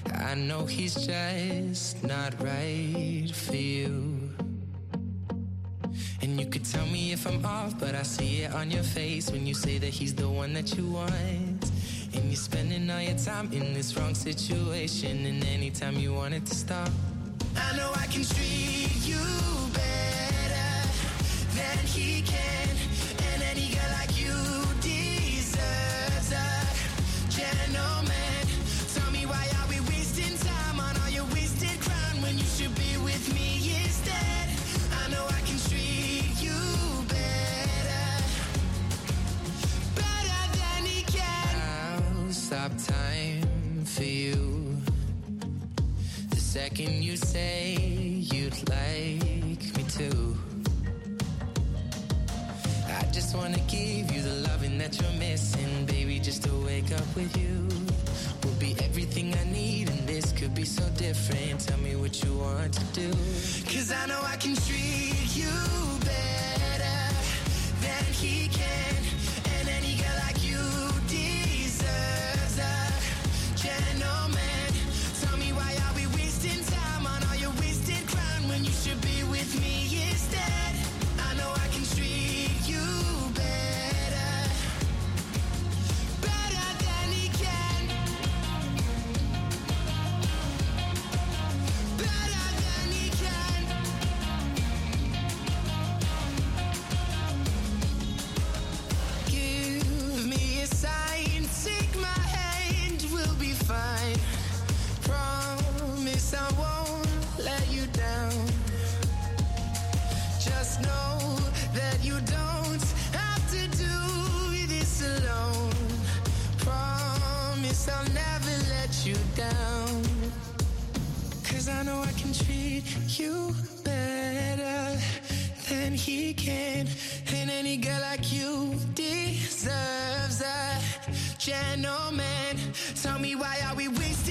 I know he's just not right for you. And you could tell me if I'm off, but I see it on your face when you say that he's the one that you want. And you're spending all your time in this wrong situation, and anytime you want it to stop, I know I can treat you better than he can. And any girl like you deserves a gentleman. Tell me, why are we wasting time on all your wasted crown when you should be with me instead? I know I can treat you better, better than he can. I'll stop time for you the second you say you'd like me to. I just wanna give you the loving that you're missing, baby. Just to wake up with you will be everything I need, and this could be so different. Tell me what you want to do, 'cause I know I can treat you better than he can. And any girl like you deserves a gentleman. Tell me, why are we wasting time on all your wasted crown when you should be with me instead? I know I can treat you better, better than he can, better than he can. Give me a sign, take my hand, we'll be fine. Promise I won't let you down. Just know that you don't have to do this alone. Promise I'll never let you down, 'cause I know I can treat you better than he can. And any girl like you deserves a gentleman. Tell me, why are we wasting